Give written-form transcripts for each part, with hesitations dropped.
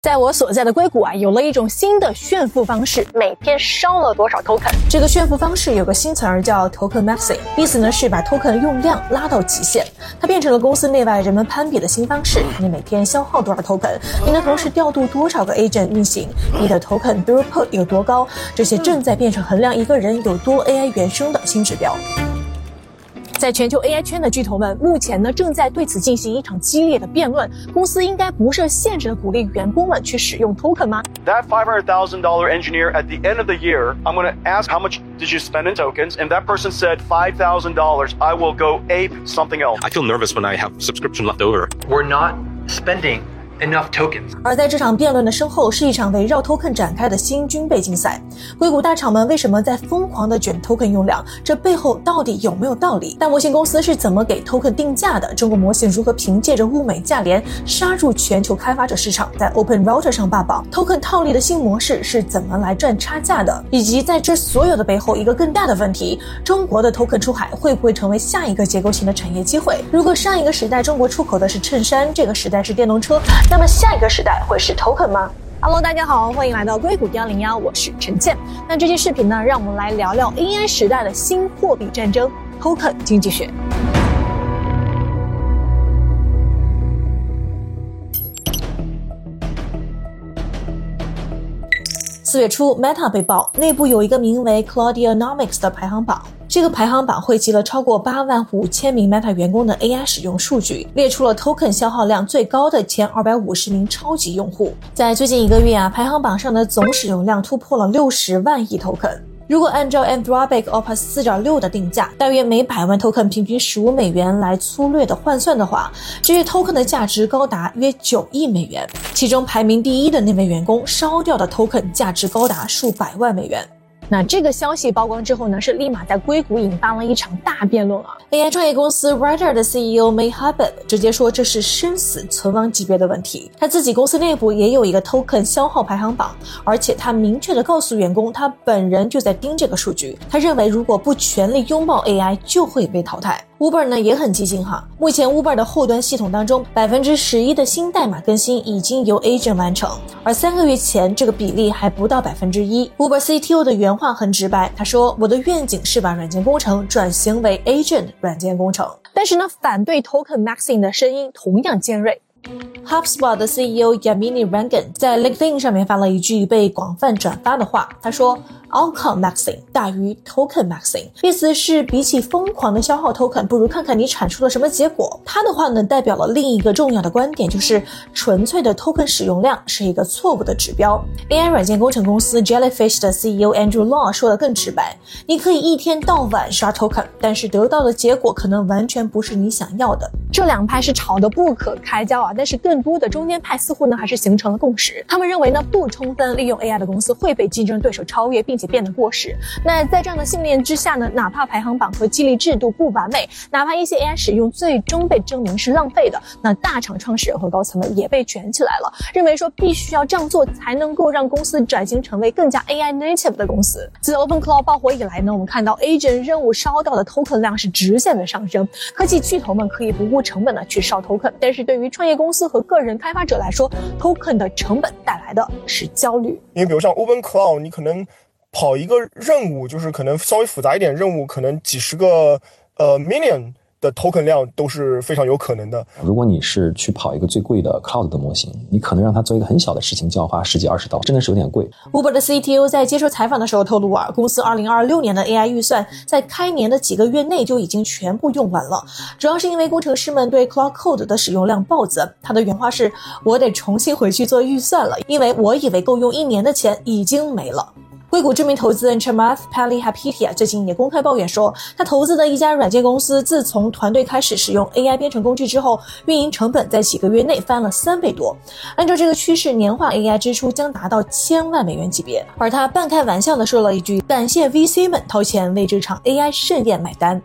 在我所在的硅谷啊，有了一种新的炫富方式，每天烧了多少 token。这个炫富方式有个新词儿叫 token maxing， 意思呢是把 token 用量拉到极限。它变成了公司内外人们攀比的新方式。你每天消耗多少 token， 你能同时调度多少个 agent 运行，你的 token throughput 有多高，这些正在变成衡量一个人有多 AI 原生的新指标。在全球 AI 圈的巨头们目前呢正在对此进行一场激烈的辩论，公司应该不设限制的鼓励员工们去使用 token 吗？ That $500,000 engineer at the end of the year, I'm going to ask how much did you spend in tokens, and that person said $5,000, I will go ape something else. I feel nervous when I have subscription left over. We're not spending enough tokens. 而在这场辩论的身后是一场围绕 token 展开的新军备竞赛。硅谷大厂们为什么在疯狂地卷 token 用量？这背后到底有没有道理？大模型公司是怎么给 token 定价的？中国模型如何凭借着物美价廉杀入全球开发者市场，在 Open Router 上霸榜？ token 套利的新模式是怎么来赚差价的？以及在这所有的背后，一个更大的问题，中国的 token 出海会不会成为下一个结构性的产业机会？如果上一个时代中国出口的是衬衫，这个时代是电动车，那么下一个时代会是 token 吗？ Hello， 大家好，欢迎来到硅谷101，我是陈倩。那这期视频呢，让我们来聊聊 AI 时代的新货币战争 token 经济学。4月初 Meta 被曝内部有一个名为 Cloudianomics 的排行榜，这个排行榜汇集了超过85000名 Meta 员工的 AI 使用数据，列出了 token 消耗量最高的前250名超级用户。在最近1个月啊，排行榜上的总使用量突破了60万亿 token。如果按照 Anthropic Opus 4.6 的定价，大约每100万 token 平均15美元来粗略的换算的话，这些 token 的价值高达约9亿美元。其中排名第一的那位员工烧掉的 token 价值高达数百万美元。那这个消息曝光之后呢，是立马在硅谷引发了一场大辩论啊。AI 创业公司 Rider 的 CEO May Habib 直接说这是生死存亡级别的问题。他自己公司内部也有一个 token 消耗排行榜，而且他明确的告诉员工，他本人就在盯这个数据。他认为如果不全力拥抱 AI 就会被淘汰。Uber 呢也很激进哈，目前 Uber 的后端系统当中 11% 的新代码更新已经由 agent 完成，而3个月前这个比例还不到 1%。 Uber CTO 的原话很直白，他说我的愿景是把软件工程转型为 agent 软件工程。但是呢，反对 token maxing 的声音同样尖锐。HubSpot 的 CEO Yamini Rangan 在 LinkedIn 上面发了一句被广泛转发的话，他说 Outcome maxing 大于 token maxing， 意思是比起疯狂的消耗 token， 不如看看你产出了什么结果。他的话呢，代表了另一个重要的观点，就是纯粹的 token 使用量是一个错误的指标。 AI 软件工程公司 Jellyfish 的 CEO Andrew Law 说得更直白，你可以一天到晚刷 token， 但是得到的结果可能完全不是你想要的。这两派是吵得不可开交啊，但是更多的中间派似乎呢还是形成了共识。他们认为呢，不充分利用 AI 的公司会被竞争对手超越，并且变得过时。那在这样的信念之下呢，哪怕排行榜和激励制度不完美，哪怕一些 AI 使用最终被证明是浪费的，那大厂创始人和高层们也被卷起来了，认为说必须要这样做才能够让公司转型成为更加 AI native 的公司。自 Open Cloud 爆火以来呢，我们看到 agent 任务烧到的 token 量是直线的上升，科技巨头们可以不顾成本的去烧 token， 但是对于创业公司和个人开发者来说， token 的成本带来的是焦虑。 因为比如像 Open Cloud， 你可能跑一个任务，就是可能稍微复杂一点任务，可能几十个million的 token 量都是非常有可能的。 如果你是去跑一个最贵的 cloud 的模型，你可能让它做一个很小的事情就要花10几20刀，真的是有点贵。 Uber 的 CTO 在接受采访的时候透露啊，公司2026年的 AI 预算在开年的几个月内就已经全部用完了，主要是因为工程师们对 Cloud Code 的使用量暴增。他的原话是，我得重新回去做预算了，因为我以为够用1年的钱已经没了。硅谷知名投资人 Chamath Palihapitiya 最近也公开抱怨说，他投资的一家软件公司自从团队开始使用 AI 编程工具之后，运营成本在几个月内翻了3倍多。按照这个趋势，年化 AI 支出将达到1000万美元级别。而他半开玩笑地说了一句，感谢 VC 们掏钱为这场 AI 盛宴买单。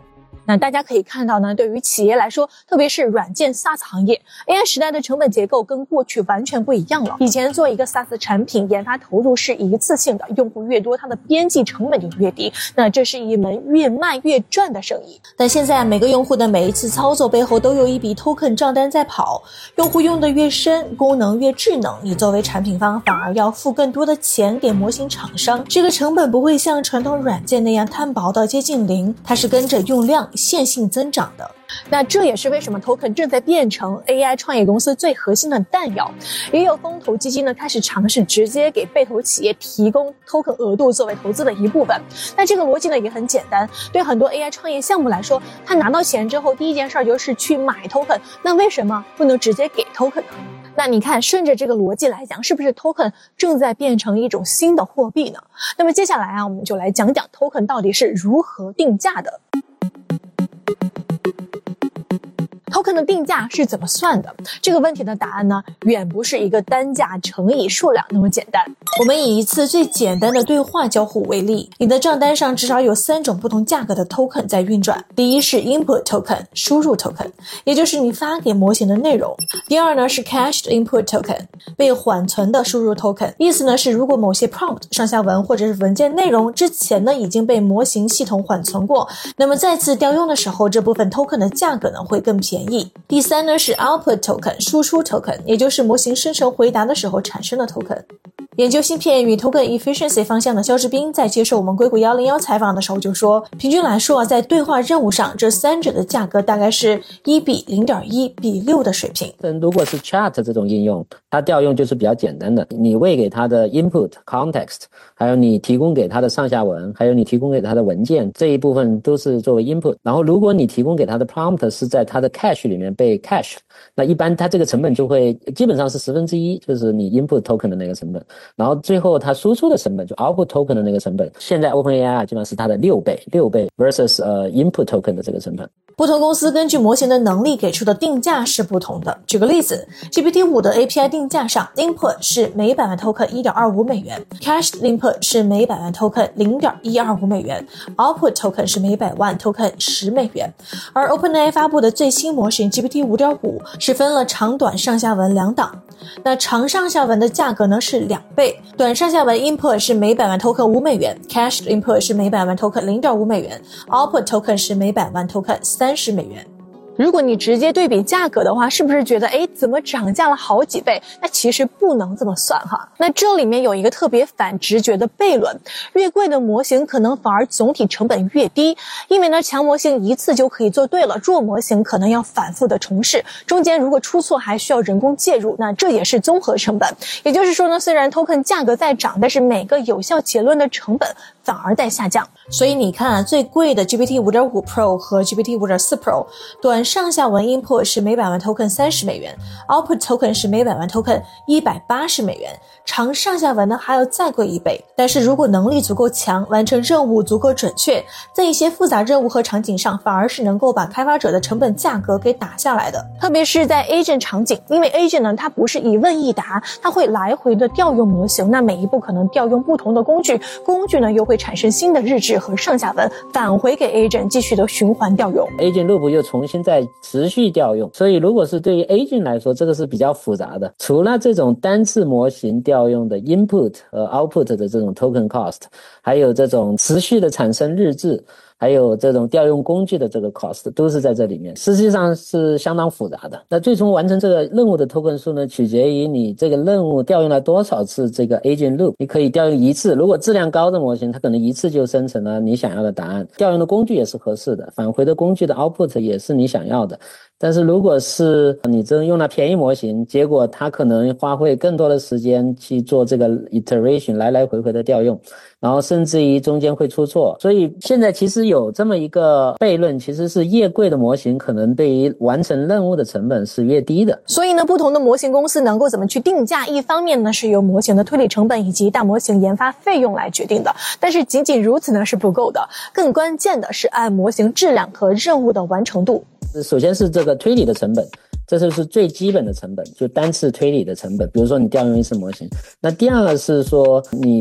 那大家可以看到呢，对于企业来说，特别是软件 SaaS 行业 ，AI 时代的成本结构跟过去完全不一样了。以前做一个 SaaS 产品，研发投入是一次性的，用户越多，它的边际成本就越低，那这是一门越卖越赚的生意。但现在每个用户的每一次操作背后都有一笔 token 账单在跑，用户用的越深，功能越智能，你作为产品方反而要付更多的钱给模型厂商，这个成本不会像传统软件那样摊薄到接近零，它是跟着用量线性增长的。那这也是为什么 token 正在变成 AI 创业公司最核心的弹药。也有风投基金呢开始尝试直接给被投企业提供 token 额度作为投资的一部分。那这个逻辑呢也很简单，对很多 AI 创业项目来说，他拿到钱之后第一件事就是去买 token， 那为什么不能直接给 token 呢？那你看，顺着这个逻辑来讲，是不是 token 正在变成一种新的货币呢？那么接下来我们就来讲讲 token 到底是如何定价的。token 的定价是怎么算的？这个问题的答案呢，远不是一个单价乘以数量那么简单。我们以一次最简单的对话交互为例，你的账单上至少有3种不同价格的 token 在运转。第一是 input token 输入 token， 也就是你发给模型的内容。第二呢是 cached input token 被缓存的输入 token， 意思呢是如果某些 prompt 上下文或者是文件内容之前呢已经被模型系统缓存过，那么再次调用的时候，这部分 token 的价格呢会更便宜。第三呢是 output token 输出 token， 也就是模型生成回答的时候产生的 token。研究芯片与 token efficiency 方向的肖志斌在接受我们硅谷101采访的时候就说，平均来说在对话任务上，这三者的价格大概是1比 0.1 比6的水平。 如果是 chat 这种应用，它调用就是比较简单的，你喂给它的 input context， 还有你提供给它的上下文，还有你提供给它的文件，这一部分都是作为 input。然后如果你提供给它的 prompt 是在它的 cache 里面被 cache， 那一般它这个成本就会基本上是1/10，就是你 input token 的那个成本。然后最后它输出的成本就 output token 的那个成本，现在 OpenAI 基本上是它的6倍 versus input token 的这个成本。 不同公司根据模型的能力给出的定价是不同的。举个例子， GPT-5 的 API 定价上 input 是每100万 token 1.25美元， cached input 是每100万 token 0.125美元， output token 是每100万 token 10美元。而 OpenAI 发布的最新模型 GPT-5.5 是分了长短上下文2档。那长上下文的价格呢是2倍，短上下文 input 是每100万 token 5美元， cached input 是每100万 token 0.5美元， output token 是每100万 token 30美元。如果你直接对比价格的话，是不是觉得怎么涨价了好几倍？那其实不能这么算哈。那这里面有一个特别反直觉的悖论，越贵的模型可能反而总体成本越低，因为呢强模型一次就可以做对了，弱模型可能要反复的重试，中间如果出错还需要人工介入，那这也是综合成本。也就是说呢，虽然 token 价格在涨，但是每个有效结论的成本反而在下降。所以你看最贵的 GPT-5.5 Pro 和 GPT-5.4 Pro， 短上下文 input 是每100万 token 30美元， output token 是每100万 token 180美元，长上下文呢还要再贵1倍。但是如果能力足够强，完成任务足够准确，在一些复杂任务和场景上反而是能够把开发者的成本价格给打下来的。特别是在 agent 场景，因为 agent 呢它不是一问一答，它会来回的调用模型，那每一步可能调用不同的工具，工具呢又会产生新的日志和上下文，返回给 agent 继续的循环调用， agent loop 又重新再持续调用。所以如果是对于 agent 来说，这个是比较复杂的。除了这种单次模型调用的 input 和 output 的这种 token cost， 还有这种持续的产生日志，还有这种调用工具的这个 cost 都是在这里面，实际上是相当复杂的。那最终完成这个任务的 token 数呢，取决于你这个任务调用了多少次这个 agent loop。你可以调用1次，如果质量高的模型，它可能1次就生成了你想要的答案，调用的工具也是合适的，返回的工具的 output 也是你想要的。但是如果是你真用了便宜模型，结果它可能花费更多的时间去做这个 iteration 来来回回的调用，然后甚至于中间会出错。所以现在其实有这么一个悖论，其实是越贵的模型可能对于完成任务的成本是越低的。 所以呢，不同的模型公司能够怎么去定价，一方面呢是由模型的推理成本以及大模型研发费用来决定的，但是仅仅如此呢是不够的，更关键的是按模型质量和任务的完成度。 首先是这个推理的成本，这就是最基本的成本，就单次推理的成本，比如说你调用1次模型。那第二个是说你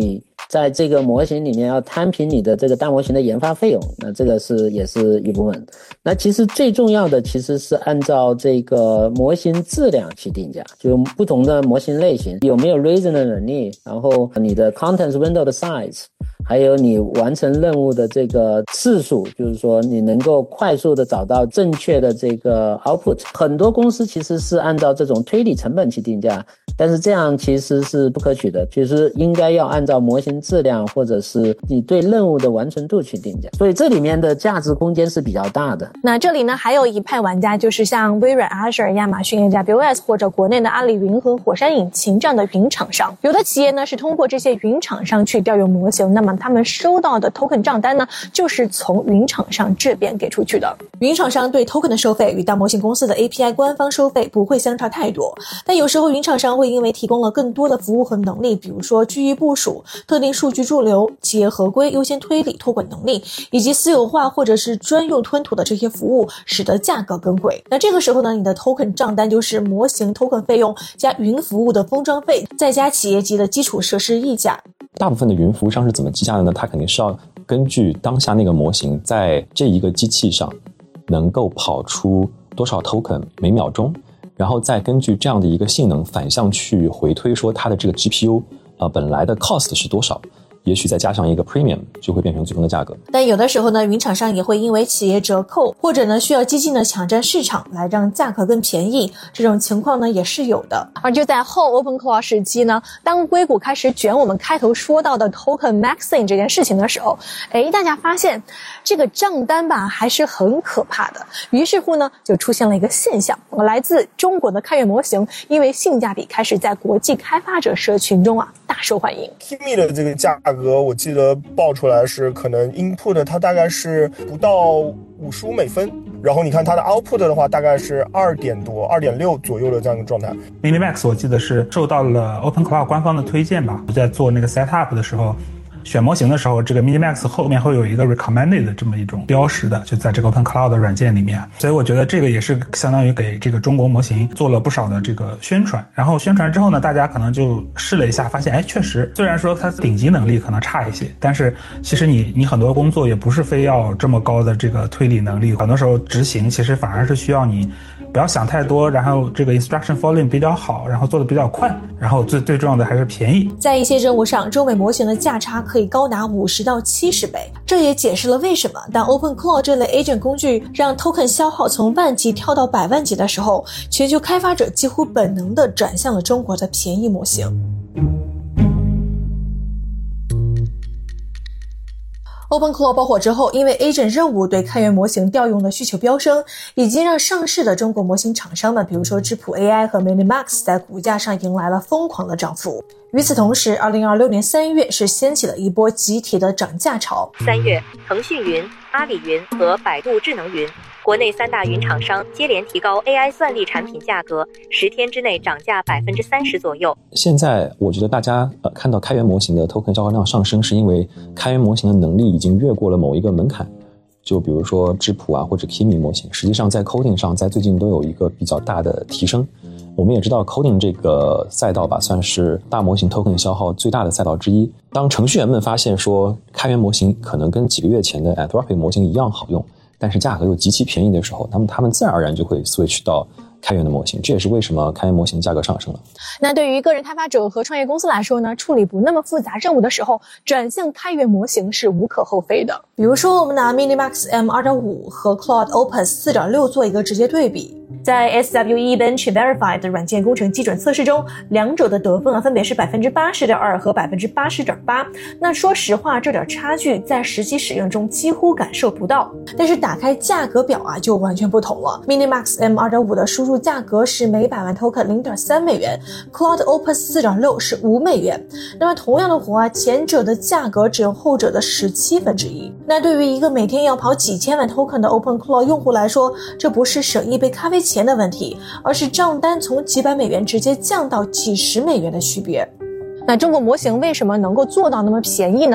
在这个模型里面要摊平你的这个大模型的研发费用，那这个也是一部分。那其实最重要的其实是按照这个模型质量去定价，就不同的模型类型有没有 reason 的能力，然后你的 context window 的 size， 还有你完成任务的这个次数，就是说你能够快速的找到正确的这个 output。很多公司其实是按照这种推理成本去定价，但是这样其实是不可取的，其实应该要按照模型质量或者是你对任务的完成度去定价，所以这里面的价值空间是比较大的。 那这里呢还有一派玩家，就是像微软、Azure、亚马逊、AWS 或者国内的阿里云和火山引擎这样的云厂商。有的企业呢是通过这些云厂商去调用模型，那么他们收到的 token 账单呢就是从云厂商这边给出去的。云厂商对 token 的收费与大模型公司的 API 官方收费不会相差太多，但有时候云厂商会因为提供了更多的服务和能力，比如说区域部署、特定数据驻留、企业合规、优先推理、托管能力以及私有化或者是专用吞吐的这些服务，使得价格更贵。那这个时候呢，你的 token 账单就是模型 token 费用加云服务的封装费，再加企业级的基础设施溢价。 大部分的云服务商是怎么计价的呢？它肯定是要根据当下那个模型在这一个机器上能够跑出多少 token 每秒钟，然后再根据这样的一个性能反向去回推说它的这个 GPU 本来的 cost 是多少，也许再加上一个 premium 就会变成最终的价格。 但有的时候呢，云厂商也会因为企业折扣或者呢需要激进的抢占市场来让价格更便宜，这种情况呢也是有的。而就在后 OpenClaw 时期呢，当硅谷开始卷我们开头说到的 token maxing 这件事情的时候，大家发现这个账单吧还是很可怕的。于是乎呢，就出现了一个现象，来自中国的开源模型因为性价比开始在国际开发者社群中大受欢迎。 Kimi 的这个价格我记得报出来是可能 input 它大概是不到55美分，然后你看它的 output 的话大概是2点多 2.6 左右的这样一个状态。 Minimax 我记得是受到了 OpenClaw 官方的推荐吧，在做那个 setup 的时候，选模型的时候，这个 Minimax 后面会有一个 recommended 的这么一种标识的，就在这个 OpenClaw 的软件里面。所以我觉得这个也是相当于给这个中国模型做了不少的这个宣传。然后宣传之后呢，大家可能就试了一下，发现确实虽然说它顶级能力可能差一些，但是其实你很多工作也不是非要这么高的这个推理能力，很多时候执行其实反而是需要你不要想太多，然后这个 instruction following 比较好，然后做的比较快，然后最重要的还是便宜。 在一些任务上，中美模型的价差可以高达50到70倍，这也解释了为什么当 OpenClaw 这类 agent 工具让 token 消耗从万级跳到100万级的时候，全球开发者几乎本能地转向了中国的便宜模型。OpenClaw 爆火之后，因为 agent 任务对开源模型调用的需求飙升，已经让上市的中国模型厂商们，比如说智谱 AI 和 Minimax 在股价上迎来了疯狂的涨幅。与此同时，2026年3月是掀起了一波集体的涨价潮。 3月，腾讯云、阿里云和百度智能云国内3大云厂商接连提高 AI 算力产品价格，10天之内涨价30%左右。 现在我觉得大家看到开源模型的 token 交换量上升，是因为开源模型的能力已经越过了某一个门槛。就比如说智谱或者 Kimi 模型，实际上在 coding 上在最近都有一个比较大的提升。我们也知道 coding 这个赛道吧，算是大模型 token 消耗最大的赛道之一。当程序员们发现说开源模型可能跟几个月前的 Anthropic 模型一样好用，但是价格又极其便宜的时候，他们自然而然就会 switch 到开源的模型，这也是为什么开源模型价格上升了。 那对于个人开发者和创业公司来说呢，处理不那么复杂任务的时候，转向开源模型是无可厚非的。比如说我们拿 Minimax M2.5 和 Claude Opus 4.6 做一个直接对比。在 SWE Bench Verify 的软件工程基准测试中，两者的得分分别是 80.2% 和 80.8%。那说实话，这点差距在实际使用中几乎感受不到。但是打开价格表就完全不同了。Minimax M2.5 的输入价格是每100万 token 0.3美元， Claude Opus 4.6 是5美元。那么同样的活前者的价格只有后者的1/17。那对于一个每天要跑几千万 token 的 OpenClaw 用户来说，这不是省一杯咖啡钱的问题，而是账单从几百美元直接降到几十美元的区别。那中国模型为什么能够做到那么便宜呢？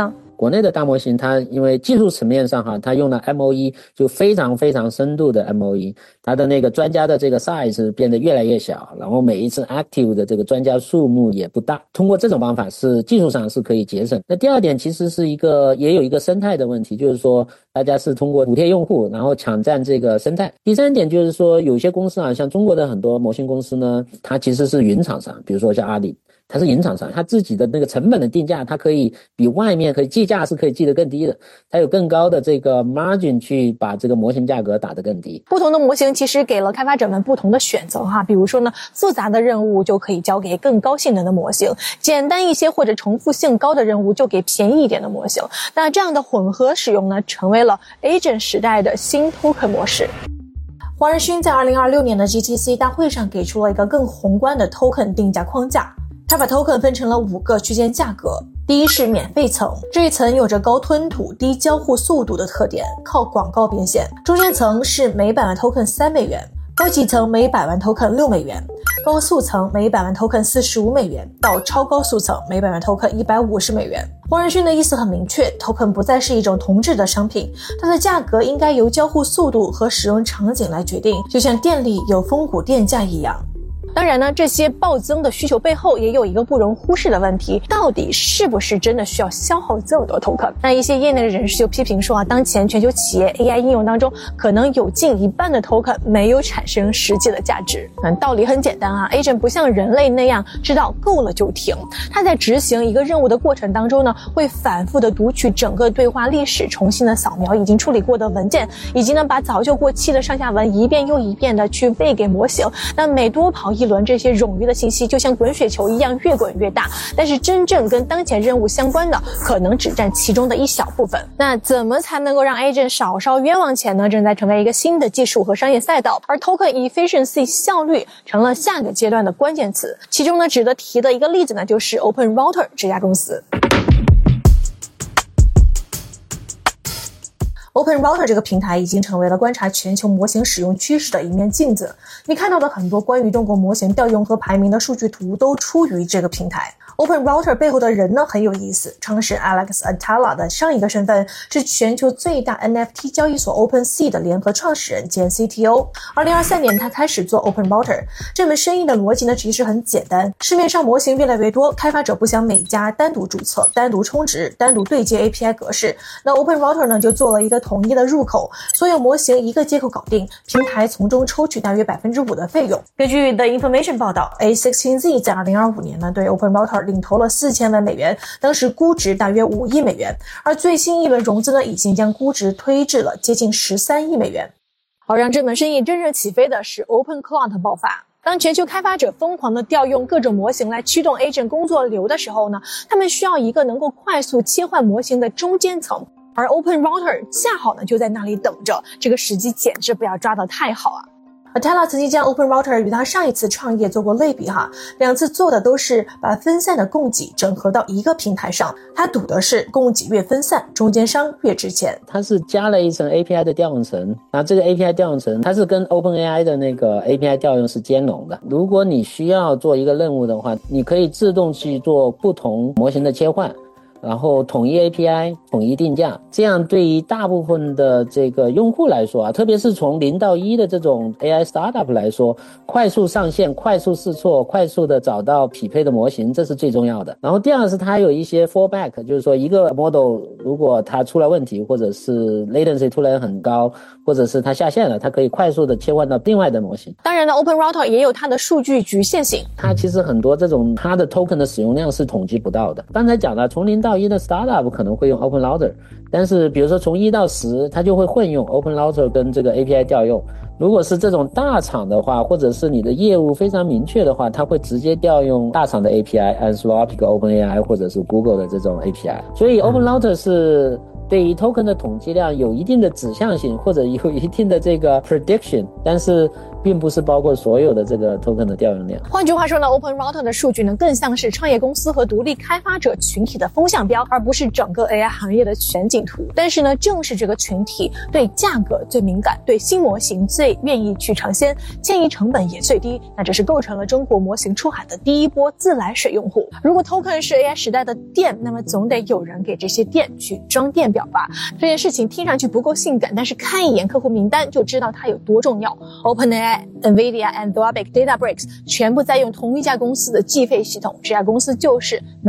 国内的大模型它因为技术层面上它用了 MOE， 就非常非常深度的 MOE， 它的那个专家的这个 size 变得越来越小，然后每一次 active 的这个专家数目也不大，通过这种方法是技术上是可以节省。那第二点其实是也有一个生态的问题，就是说大家是通过补贴用户然后抢占这个生态。第三点就是说有些公司像中国的很多模型公司呢，它其实是云厂商，比如说像阿里，它是云厂商，它自己的那个成本的定价，它可以比外面可以计价是可以计得更低的，它有更高的这个 margin 去把这个模型价格打得更低。 不同的模型其实给了开发者们不同的选择比如说呢，复杂的任务就可以交给更高性能的模型，简单一些或者重复性高的任务就给便宜一点的模型。那这样的混合使用呢，成为了 Agent 时代的新 token 模式。黄仁勋在2026年的 GTC 大会上给出了一个更宏观的 token 定价框架，他把 token 分成了5个区间价格。第一是免费层，这一层有着高吞吐、低交互速度的特点，靠广告变现。中间层是每100万 token3美元，高级层每100万 token6美元，高速层每100万 token45美元，到超高速层每100万 token150美元。黄仁勋的意思很明确， token 不再是一种同质的商品，它的价格应该由交互速度和使用场景来决定，就像店里有风谷电价一样。当然呢，这些暴增的需求背后也有一个不容忽视的问题，到底是不是真的需要消耗这么多 token？ 那一些业内的人士就批评说当前全球企业 AI 应用当中，可能有近一半的 token 没有产生实际的价值。道理很简单Agent 不像人类那样知道够了就停，它在执行一个任务的过程当中呢，会反复的读取整个对话历史，重新的扫描已经处理过的文件，以及呢把早就过期的上下文一遍又一遍的去喂给模型。那每多跑一轮，这些冗余的信息就像滚雪球一样越滚越大，但是真正跟当前任务相关的可能只占其中的一小部分。那怎么才能够让 Agent 少烧冤枉钱呢？正在成为一个新的技术和商业赛道，而 Token Efficiency 效率成了下个阶段的关键词。其中呢，值得提的一个例子呢，就是 Open Router 这家公司。Open Router 这个平台已经成为了观察全球模型使用趋势的一面镜子，你看到的很多关于中国模型调用和排名的数据图都出于这个平台。Open Router 背后的人呢很有意思，创始人 Alex Atala 的上一个身份是全球最大 NFT 交易所 OpenSea 的联合创始人兼 CTO。2023年他开始做 Open Router， 这门生意的逻辑呢其实很简单，市面上模型越来越多，开发者不想每家单独注册、单独充值、单独对接 API 格式，那 Open Router 呢就做了一个统一的入口，所有模型一个接口搞定，平台从中抽取大约 5% 的费用。根据 The Information 报道， A16Z 在2025年呢对 Open Router 领投了4000万美元，当时估值大约5亿美元，而最新一轮融资呢已经将估值推至了接近13亿美元。好，让这门生意真正起飞的是 Open Cloud 爆发。当全球开发者疯狂地调用各种模型来驱动 Agent 工作流的时候呢，他们需要一个能够快速切换模型的中间层，而 Open Router 恰好呢就在那里等着，这个时机简直不要抓得太好啊。Atala 曾经将 Open Router 与他上一次创业做过类比两次做的都是把分散的供给整合到一个平台上，他赌的是供给越分散，中间商越值钱。 它是加了一层 API 的调用层，然后这个 API 调用层它是跟 OpenAI 的那个 API 调用是兼容的。如果你需要做一个任务的话，你可以自动去做不同模型的切换，然后统一 API 统一定价，这样对于大部分的这个用户来说特别是从0到1的这种 AI startup 来说，快速上线、快速试错、快速的找到匹配的模型，这是最重要的。然后第二是它有一些 fallback， 就是说一个 model 如果它出了问题，或者是 latency 突然很高，或者是它下线了，它可以快速的切换到另外的模型。 当然呢 Open Router 也有它的数据局限性， 它其实很多这种它的 token 的使用量是统计不到的。刚才讲了，从0到1的 startup 可能会用 Open Router， 但是比如说从1到10它就会混用 Open Router 跟这个 API 调用。如果是这种大厂的话，或者是你的业务非常明确的话，它会直接调用大厂的 API， Anthropic、OpenAI 或者是 Google 的这种 API。 所以 Open Router 是对于 token 的统计量有一定的指向性，或者有一定的这个 prediction， 但是并不是包括所有的这个 token 的调用量。 换句话说呢 ，Open Router 的数据呢更像是创业公司和独立开发者群体的风向标，而不是整个 AI 行业的全景图。但是呢，正是这个群体对价格最敏感，对新模型最愿意去尝鲜，建议成本也最低，那这是构成了中国模型出海的第一波自来水用户。如果 token 是 AI 时代的电，那么总得有人给这些电去装电表吧。这件事情听上去不够性感，但是看一眼客户名单就知道它有多重要。OpenAI、NVIDIA、Anthropic、Databricks 全部在用同一家公司的计费系统，这家公司就是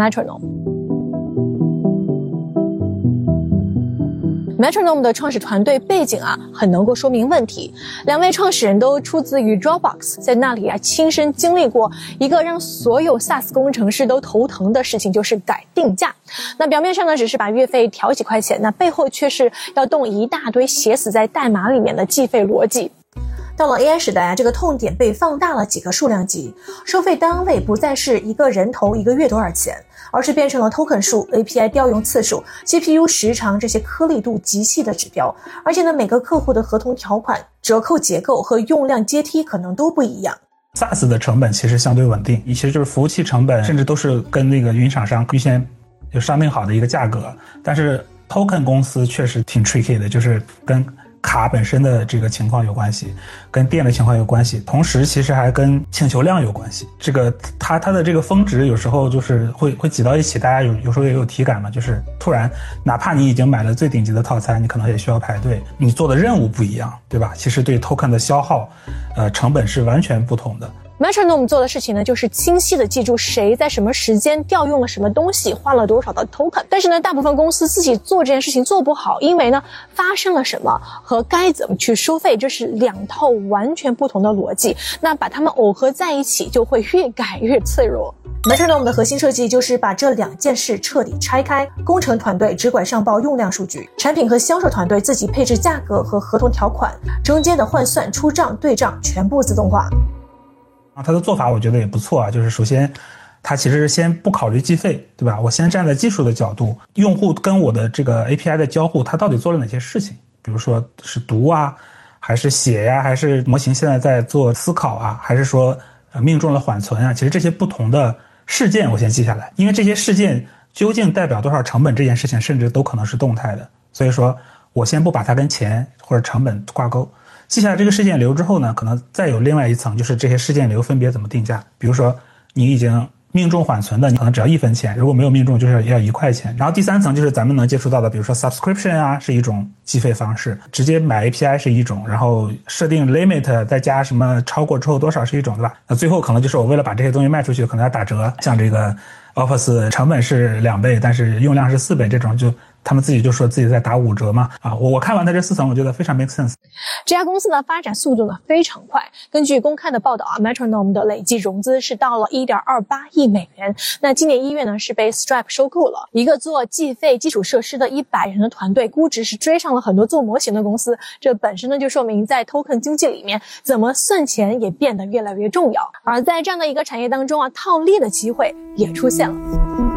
Metronome。Metronome 的创始团队背景很能够说明问题。两位创始人都出自于 Dropbox， 在那里亲身经历过一个让所有 SaaS 工程师都头疼的事情，就是改定价。那表面上呢只是把月费调几块钱，那背后却是要动一大堆写死在代码里面的计费逻辑。到了 AI 时代这个痛点被放大了几个数量级，收费单位不再是一个人头一个月多少钱，而是变成了 token 数、API 调用次数、GPU 时长这些颗粒度极细的指标。而且呢，每个客户的合同条款、折扣结构和用量阶梯可能都不一样。 SaaS 的成本其实相对稳定，其实就是服务器成本甚至都是跟那个云厂商预先就商定好的一个价格。但是 token 公司确实挺 tricky 的，就是跟卡本身的这个情况有关系，跟电的情况有关系，同时其实还跟请求量有关系。这个它的这个峰值有时候就是会挤到一起，大家有时候也有体感嘛，就是突然哪怕你已经买了最顶级的套餐，你可能也需要排队，你做的任务不一样，对吧？其实对 token 的消耗成本是完全不同的。 Metronome 做的事情呢，就是清晰的记住谁在什么时间调用了什么东西，花了多少的 token。但是呢，大部分公司自己做这件事情做不好，因为呢，发生了什么和该怎么去收费，这是两套完全不同的逻辑。那把它们耦合在一起，就会越改越脆弱。Metronome 的核心设计就是把这两件事彻底拆开，工程团队只管上报用量数据，产品和销售团队自己配置价格和合同条款，中间的换算、出账、对账全部自动化。 他的做法我觉得也不错就是首先他其实是先不考虑计费，对吧？我先站在技术的角度，用户跟我的这个 API 的交互，他到底做了哪些事情？比如说是读还是写还是模型现在在做思考还是说命中了缓存其实这些不同的事件我先记下来，因为这些事件究竟代表多少成本这件事情甚至都可能是动态的，所以说我先不把它跟钱或者成本挂钩。记下来这个事件流之后呢，可能再有另外一层，就是这些事件流分别怎么定价。比如说你已经命中缓存的，你可能只要1分钱，如果没有命中就是要1块钱。然后第三层就是咱们能接触到的，比如说 subscription 是一种计费方式，直接买 API 是一种，然后设定 limit 再加什么超过之后多少是一种，对吧？那最后可能就是我为了把这些东西卖出去，可能要打折，像这个 Office 成本是2倍，但是用量是4倍，这种就他们自己就说自己在打5折嘛。我看完它这4层，我觉得非常 make sense。 这家公司的发展速度呢非常快，根据公开的报道Metronome 的累计融资是到了 1.28 亿美元。那今年1月呢是被 Stripe 收购了。一个做计费基础设施的100人的团队，估值是追上了很多做模型的公司。这本身呢就说明在 token 经济里面，怎么算钱也变得越来越重要。而在这样的一个产业当中套利的机会也出现了。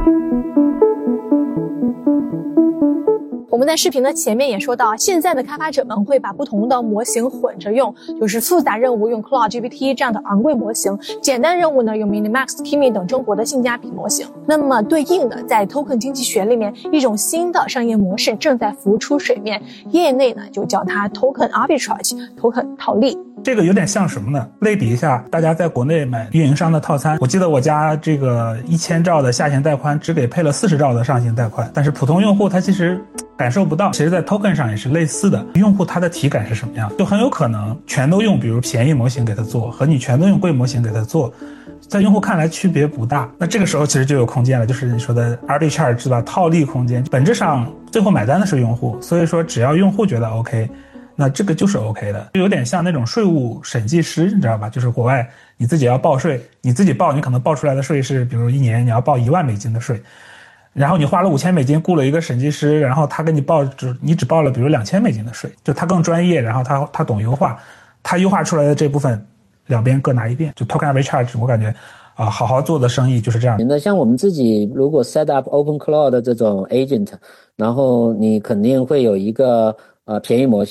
我们在视频的前面也说到，现在的开发者们会把不同的模型混着用，就是复杂任务用 Claude GPT 这样的昂贵模型，简单任务呢用 Minimax、Kimi 等中国的性价比模型。那么对应的，在 token 经济学里面，一种新的商业模式正在浮出水面，业内呢就叫它 token arbitrage、token 套利。 这个有点像什么呢？类比一下，大家在国内买运营商的套餐，我记得我家这个1000兆的下行带宽只给配了40兆的上行带宽，但是普通用户他其实感受不到。其实在 token 上也是类似的，用户他的体感是什么样，就很有可能全都用比如便宜模型给他做，和你全都用贵模型给他做，在用户看来区别不大。那这个时候其实就有空间了，就是你说的 arbitrage 是吧？套利空间，本质上最后买单的是用户，所以说只要用户觉得 OK，那这个就是 OK 的，就有点像那种税务审计师，你知道吧？就是国外你自己要报税，你自己报，你可能报出来的税是，比如1年你要报1万美金的税，然后你花了5000美金雇了一个审计师，然后他给你报你只报了比如2000美金的税，就他更专业，然后他懂优化，他优化出来的这部分两边各拿一遍，就 token arbitrage， 我感觉好好做的生意就是这样。 那像我们自己如果 set up Open Cloud 的这种 agent， 然后你肯定会有一个便宜模型，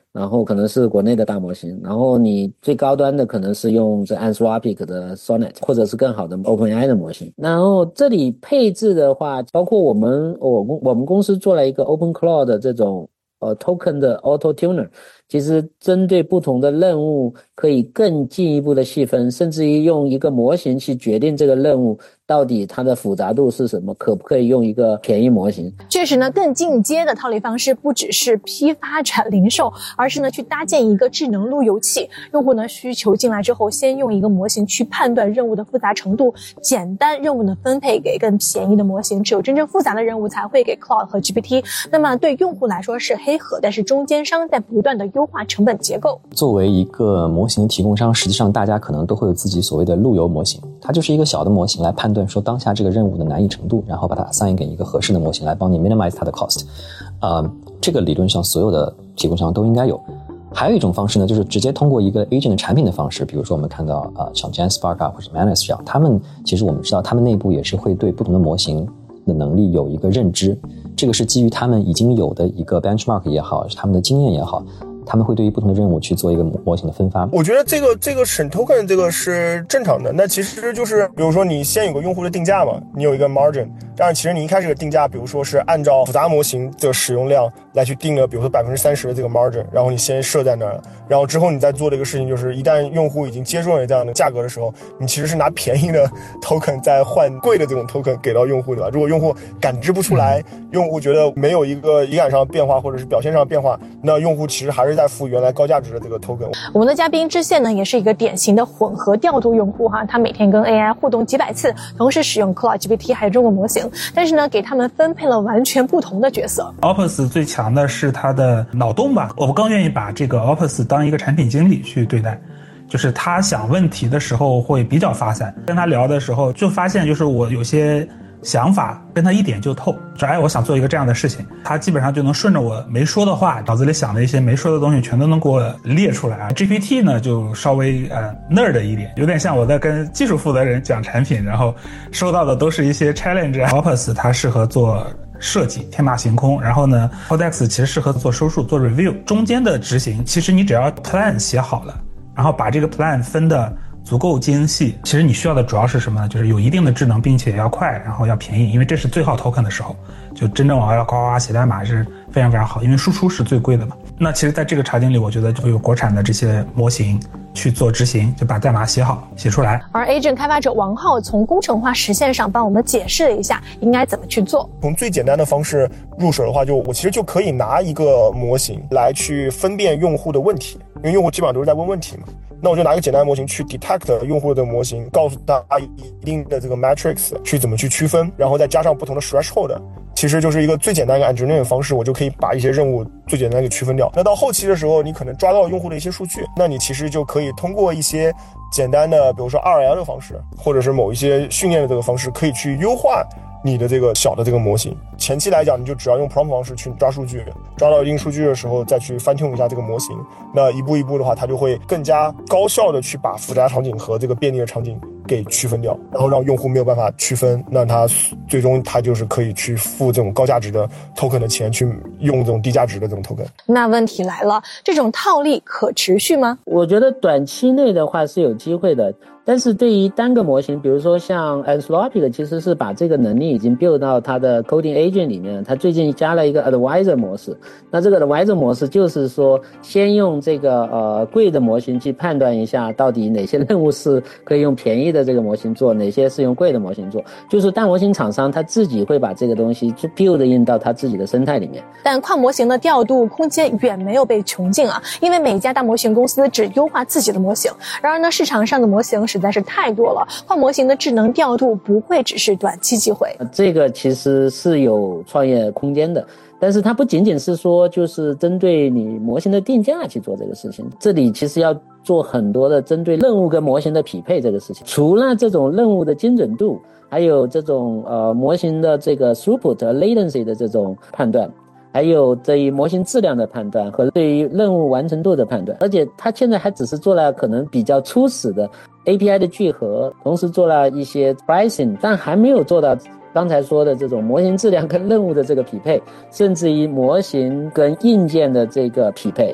然后可能是国内的大模型，然后你最高端的可能是用这 Anthropic 的 Sonnet 或者是更好的 OpenAI 的模型。然后这里配置的话，包括我们公司做了一个 OpenClaw 的这种token 的 Auto Tuner， 其实针对不同的任务可以更进一步的细分，甚至于用一个模型去决定这个任务到底它的复杂度是什么，可不可以用一个便宜模型。 确实呢，更进阶的套利方式不只是批发产零售，而是呢去搭建一个智能路由器，用户呢需求进来之后，先用一个模型去判断任务的复杂程度，简单任务呢分配给更便宜的模型，只有真正复杂的任务才会给 Claude 和 GPT。 那么对用户来说是黑盒，但是中间商在不断的优化成本结构。 作为一个模型的提供商，实际上大家可能都会有自己所谓的路由模型，它就是一个小的模型来判断说当下这个任务的难易程度，然后把它 assign 给一个合适的模型来帮你 minimize 它的 cost。这个理论上所有的提供商都应该有。还有一种方式呢，就是直接通过一个 agent 的产品的方式，比如说我们看到像 GenSpark 啊或者 Manus 这样，他们其实我们知道他们内部也是会对不同的模型的能力有一个认知，这个是基于他们已经有的一个 benchmark 也好，他们的经验也好，他们会对于不同的任务去做一个模型的分发。 我觉得这个审 token 这个是正常的。那其实就是比如说你先有个用户的定价嘛，你有一个 margin， 但是其实你一开始的定价比如说是按照复杂模型的使用量来去定了比如说 30% 的这个 margin， 然后你先设在那儿，然后之后你再做的一个事情就是一旦用户已经接受了这样的价格的时候，你其实是拿便宜的 token 再换贵的这种 token 给到用户的吧。如果用户感知不出来，用户觉得没有一个体感上的变化或者是表现上的变化，那用户其实还是在付原来高价值的这个 token。 我们的嘉宾知县呢也是一个典型的混合调度用户哈，他每天跟 AI 互动几百次，同时使用 Claude GPT 还有中国模型，但是呢给他们分配了完全不同的角色。 Opus 最强的是他的脑洞吧，我更愿意把这个 Opus 当一个产品经理去对待，就是他想问题的时候会比较发散，跟他聊的时候就发现就是我有些想法跟他一点就透，说我想做一个这样的事情，他基本上就能顺着我没说的话，脑子里想的一些没说的东西全都能给我列出来啊。GPT 呢就稍微nerd 一点，有点像我在跟技术负责人讲产品，然后收到的都是一些 challenge。 Opus 它适合做设计天马行空，然后呢 Codex 其实适合做收束做 review， 中间的执行其实你只要 plan 写好了，然后把这个 plan 分的足够精细，其实你需要的主要是什么呢？就是有一定的智能并且要快，然后要便宜，因为这是最好 token 的时候，就真正我要呱呱写代码是非常非常好，因为输出是最贵的嘛。那其实在这个场景里，我觉得就有国产的这些模型去做执行，就把代码写好写出来。 而 Agent 开发者王浩从工程化实现上帮我们解释了一下应该怎么去做。 从最简单的方式入手的话，我其实就可以拿一个模型来去分辨用户的问题，因为用户基本上都是在问问题嘛。那我就拿一个简单的模型去 detect 用户的模型，告诉他一定的这个 matrix 去怎么去区分，然后再加上不同的 threshold， 其实就是一个最简单的 engineering 方式，我就可以把一些任务最简单给区分掉。那到后期的时候，你可能抓到了用户的一些数据，那你其实就可以通过一些简单的比如说 RL 的方式，或者是某一些训练的这个方式，可以去优化你的这个小的这个模型。前期来讲，你就只要用 prompt 方式去抓数据，抓到一定数据的时候再去翻tune一下这个模型，那一步一步的话，它就会更加高效的去把复杂场景和这个便利的场景给区分掉，然后让用户没有办法区分，那他最终他就是可以去付这种高价值的 token 的钱，去用这种低价值的这种 token。 那问题来了，这种套利可持续吗？ 我觉得短期内的话是有机会的，但是对于单个模型，比如说像 Anthropic 其实是把这个能力已经 build 到它的 coding agent 里面，它最近加了一个 advisor 模式。那这个 advisor 模式就是说先用这个贵的模型去判断一下到底哪些任务是可以用便宜的这个模型做，哪些是用贵的模型做，就是大模型厂商他自己会把这个东西就 build in 到他自己的生态里面。 但跨模型的调度空间远没有被穷尽啊，因为每一家大模型公司只优化自己的模型，然而呢市场上的模型实在是太多了，跨模型的智能调度不会只是短期机会。 这个其实是有创业空间的，但是它不仅仅是说就是针对你模型的定价去做这个事情，这里其实要做很多的针对任务跟模型的匹配这个事情。除了这种任务的精准度，还有这种模型的这个 throughput latency 的这种判断，还有对于模型质量的判断和对于任务完成度的判断，而且它现在还只是做了可能比较初始的 API 的聚合，同时做了一些 pricing， 但还没有做到刚才说的这种模型质量跟任务的这个匹配，甚至于模型跟硬件的这个匹配。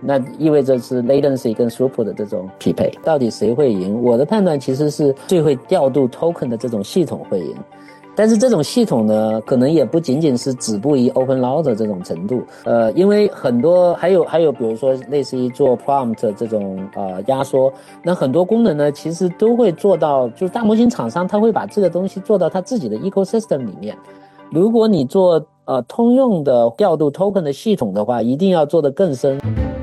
那意味着是 latency 跟 throughput 的这种匹配，到底谁会赢？我的判断其实是最会调度 token 的这种系统会赢。但是这种系统呢，可能也不仅仅是止步于 OpenCloud 的这种程度，因为很多还有比如说类似于做 prompt 这种压缩，那很多功能呢，其实都会做到，就是大模型厂商他会把这个东西做到他自己的 ecosystem 里面。如果你做通用的调度 token 的系统的话，一定要做得更深。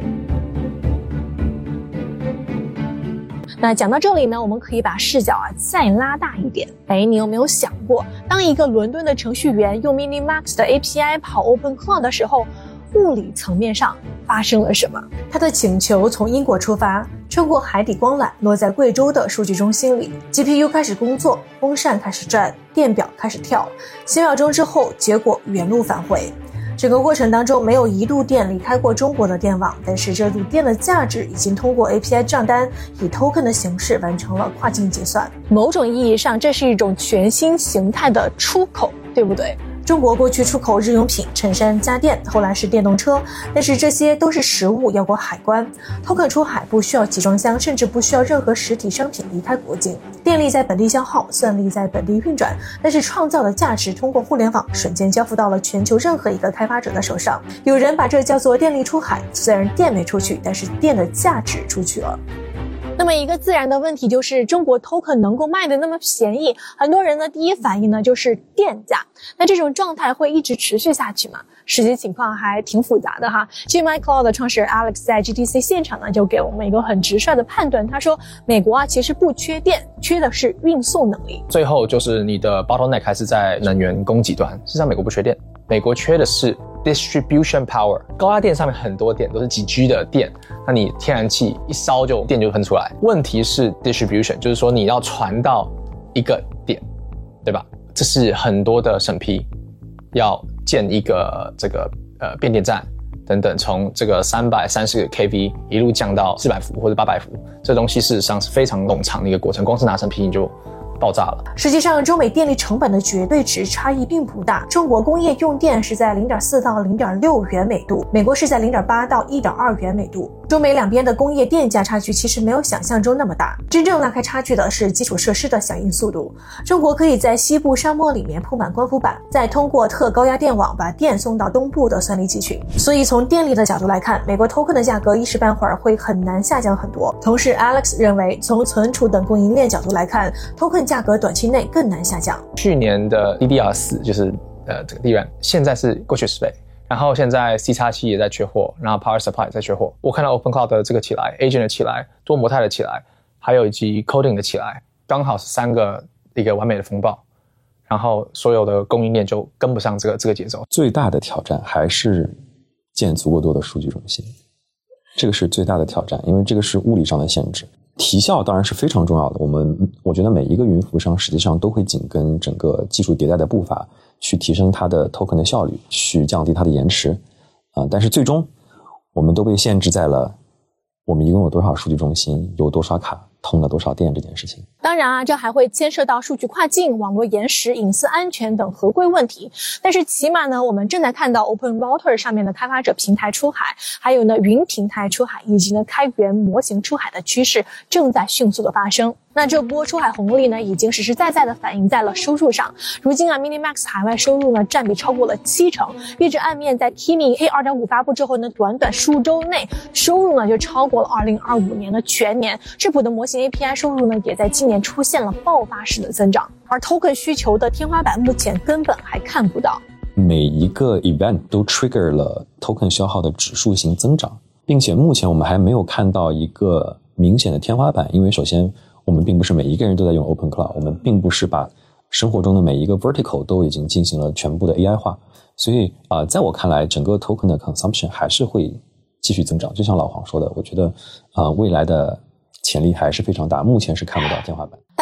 那讲到这里呢，我们可以把视角再拉大一点。你有没有想过，当一个伦敦的程序员用 Minimax 的 API 跑 OpenCloud 的时候，物理层面上发生了什么？他的请求从英国出发，穿过海底光缆，落在贵州的数据中心里。GPU 开始工作，风扇开始转，电表开始跳。几秒钟之后，结果原路返回。整个过程当中没有一度电离开过中国的电网，但是这度电的价值已经通过 API 账单以 token 的形式完成了跨境结算。某种意义上，这是一种全新形态的出口，对不对？中国过去出口日用品、衬衫、家电，后来是电动车，但是这些都是实物，要过海关。token 出海不需要集装箱，甚至不需要任何实体商品离开国境。电力在本地消耗，算力在本地运转，但是创造的价值通过互联网瞬间交付到了全球任何一个开发者的手上。有人把这叫做电力出海，虽然电没出去，但是电的价值出去了。那么一个自然的问题就是中国 token 能够卖的那么便宜，很多人的第一反应呢就是电价。那这种状态会一直持续下去吗？实际情况还挺复杂的哈。GMiCloud 的创始人 Alex 在 GTC 现场呢就给我们一个很直率的判断，他说美国其实不缺电，缺的是运送能力。 最后就是你的 bottleneck 还是在能源供给端。事实上美国不缺电，美国缺的是 distribution power。高压电上面很多电都是几 G 的电，那你天然气一烧就电就喷出来。问题是 distribution， 就是说你要传到一个点，对吧？这是很多的审批，要建一个这个变电站等等，从这个330 kV 一路降到400伏或者800伏，这东西事实上是非常冗长的一个过程，光是拿审批你就爆炸了。 实际上中美电力成本的绝对值差异并不大，中国工业用电是在 0.4 到 0.6 元每度，美国是在 0.8 到 1.2 元每度。中美两边的工业电价差距其实没有想象中那么大，真正拉开差距的是基础设施的响应速度。中国可以在西部沙漠里面铺满光伏板，再通过特高压电网把电送到东部的算力集群。所以从电力的角度来看，美国 token 的价格一时半会儿会很难下降很多。同时 Alex 认为，从存储等供应链角度来看， token 价格短期内更难下降。 去年的 DDR4 就是这个 DRAM 现在是过去10倍，然后现在 C7 也在缺货，然后 Power Supply 也在缺货。我看到 OpenCloud 的这个起来， Agent 的起来，多模态的起来，还有以及 Coding 的起来，刚好是3个一个完美的风暴，然后所有的供应链就跟不上这个节奏。 最大的挑战还是建足够多的数据中心，这个是最大的挑战，因为这个是物理上的限制。提效当然是非常重要的，我觉得每一个云服务商实际上都会紧跟整个技术迭代的步伐，去提升它的 token 的效率，去降低它的延迟但是最终我们都被限制在了我们一共有多少数据中心，有多少卡，通了多少电这件事情。 当然这还会牵涉到数据跨境、网络延时、隐私安全等合规问题。但是起码呢，我们正在看到 Open Router 上面的开发者平台出海，还有呢云平台出海，以及呢开源模型出海的趋势正在迅速的发生。那这波出海红利呢，已经实实在在的反映在了收入上。如今Minimax 海外收入呢占比超过了70%，业者暗面在 Kimi A2.5 发布之后呢，短数周内收入呢就超过了2025年的全年。质朴的模型 API 收入呢，也在今年出现了爆发式的增长，而 token 需求的天花板目前根本还看不到。 每一个 event 都 trigger 了 token 消耗的指数型增长，并且目前我们还没有看到一个明显的天花板，因为首先我们并不是每一个人都在用 OpenCloud， 我们并不是把生活中的每一个 vertical 都已经进行了全部的 AI 化，所以在我看来整个 token 的 consumption 还是会继续增长。就像老黄说的，我觉得未来的潜力还是非常大，目前是看不到天花板。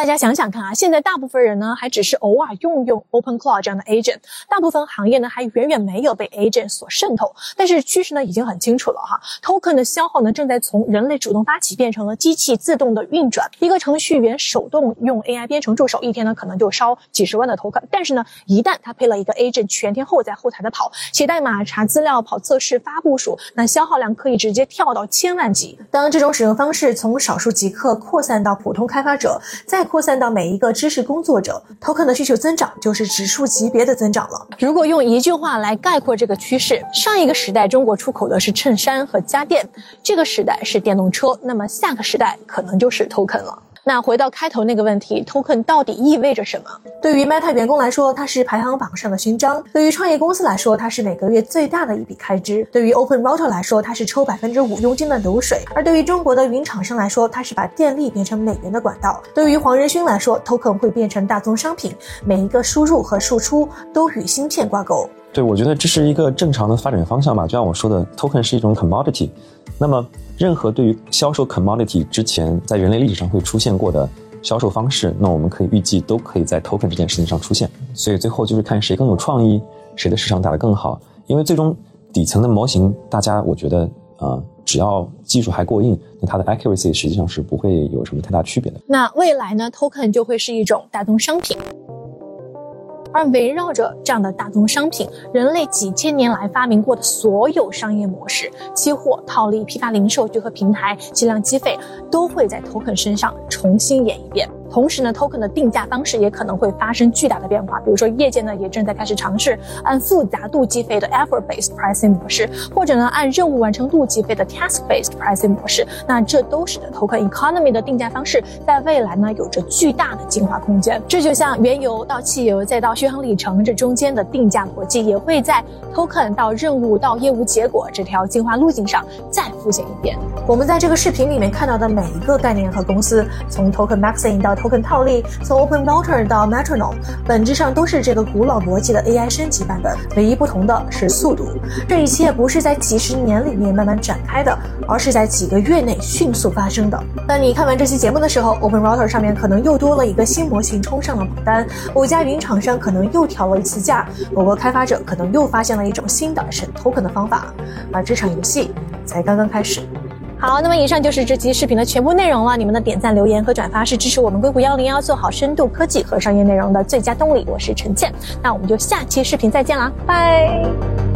大家想想看啊，现在大部分人呢还只是偶尔用 OpenClaw 这样的 agent， 大部分行业呢还远远没有被 agent 所渗透。但是趋势呢已经很清楚了哈 ，token 的消耗呢正在从人类主动发起变成了机器自动的运转。一个程序员手动用 AI 编程助手，一天呢可能就烧几十万的 token， 但是呢一旦他配了一个 agent 全天候在后台的跑，写代码、查资料、跑测试、发部署，那消耗量可以直接跳到千万级。当这种使用方式从少数极客扩散到普通开发者，再扩散到每一个知识工作者， token 的需求增长就是指数级别的增长了。如果用一句话来概括这个趋势，上一个时代中国出口的是衬衫和家电，这个时代是电动车，那么下个时代可能就是 token 了。那回到开头那个问题 ，token 到底意味着什么？对于 Meta 员工来说，它是排行榜上的勋章；对于创业公司来说，它是每个月最大的一笔开支；对于 Open Router 来说，它是抽 5% 佣金的流水；而对于中国的云厂商来说，它是把电力变成美元的管道；对于黄仁勋来说 ，token 会变成大宗商品，每一个输入和输出都与芯片挂钩。 对，我觉得这是一个正常的发展方向吧。就像我说的 ，token 是一种 commodity。那么，任何对于销售 commodity 之前在人类历史上会出现过的销售方式，那我们可以预计都可以在 token 这件事情上出现。所以最后就是看谁更有创意，谁的市场打得更好。因为最终底层的模型，大家我觉得只要技术还过硬，那它的 accuracy 实际上是不会有什么太大区别的。 那未来呢 ，token 就会是一种大宗商品。而围绕着这样的大宗商品，人类几千年来发明过的所有商业模式，期货、套利、批发零售聚合平台、计量计费，都会在 token 身上重新演一遍。同时呢 token 的定价方式也可能会发生巨大的变化，比如说业界呢也正在开始尝试按复杂度计费的 effort-based pricing 模式，或者呢按任务完成度计费的 task-based pricing 模式，那这都使得 token economy 的定价方式在未来呢有着巨大的进化空间。这就像原油到汽油再到续航里程，这中间的定价逻辑也会在 token 到任务到业务结果这条进化路径上再复现一遍。我们在这个视频里面看到的每一个概念和公司，从 token maxing 到token 套利，从 Open Router 到 Metronome， 本质上都是这个古老逻辑的 AI 升级版本，唯一不同的是速度。这一切不是在几十年里面慢慢展开的，而是在几个月内迅速发生的。当你看完这期节目的时候， Open Router 上面可能又多了一个新模型冲上了榜单，某家云厂商可能又调了一次价，某个开发者可能又发现了一种新的省 token 的方法，而这场游戏才刚刚开始。好，那么以上就是这期视频的全部内容了。你们的点赞、留言和转发是支持我们硅谷101做好深度科技和商业内容的最佳动力。我是陈倩，那我们就下期视频再见啦，拜。